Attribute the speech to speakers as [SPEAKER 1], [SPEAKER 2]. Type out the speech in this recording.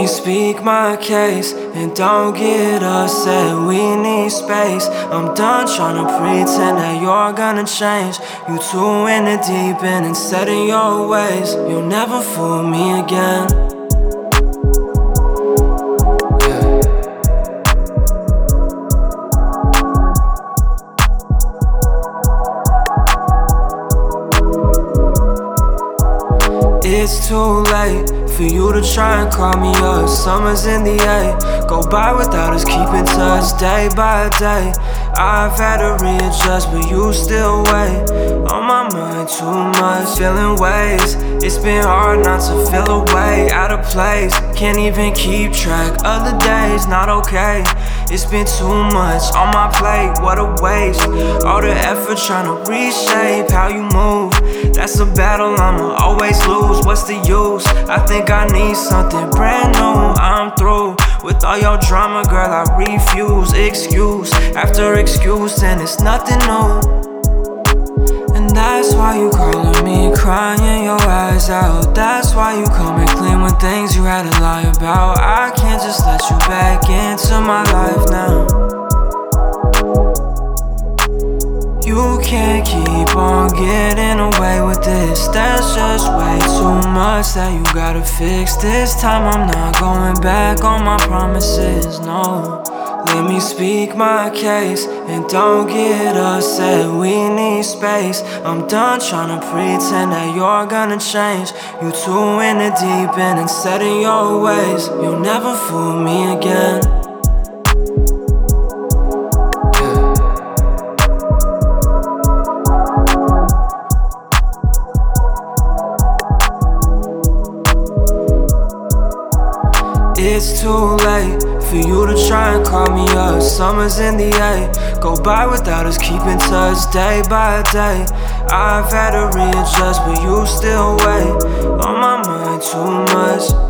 [SPEAKER 1] speak my case and don't get upset, we need space. I'm done trying to pretend that you're gonna change. You too in the deep end and set in your ways. You'll never fool me again. It's too late for you to try and call me up. Summer's in the air, go by without us keeping touch day by day. I've had to readjust, but you still wait. On my mind too much, feeling ways. It's been hard not to feel away, out of place. Can't even keep track of the days, not okay. It's been too much on my plate, what a waste. All the effort trying to reshape how you move. That's a battle I'ma always lose, what's the use? I think I need something brand new, I'm through with all your drama, girl, I refuse. Excuse after excuse and it's nothing new. And that's why you calling me, crying your eyes out. That's why you coming clean when things you had to lie about. I can't just let you back into my life now. You can't keep on getting away with this. There's just way too much that you gotta fix. This time I'm not going back on my promises, no. Let me speak my case and don't get upset, we need space. I'm done trying to pretend that you're gonna change. You too in the deep end and set in your ways. You'll never fool me again. It's too late for you to try and call me up. Summer's in the air, go by without us keeping touch day by day. I've had to readjust, but you still wait. On my mind too much.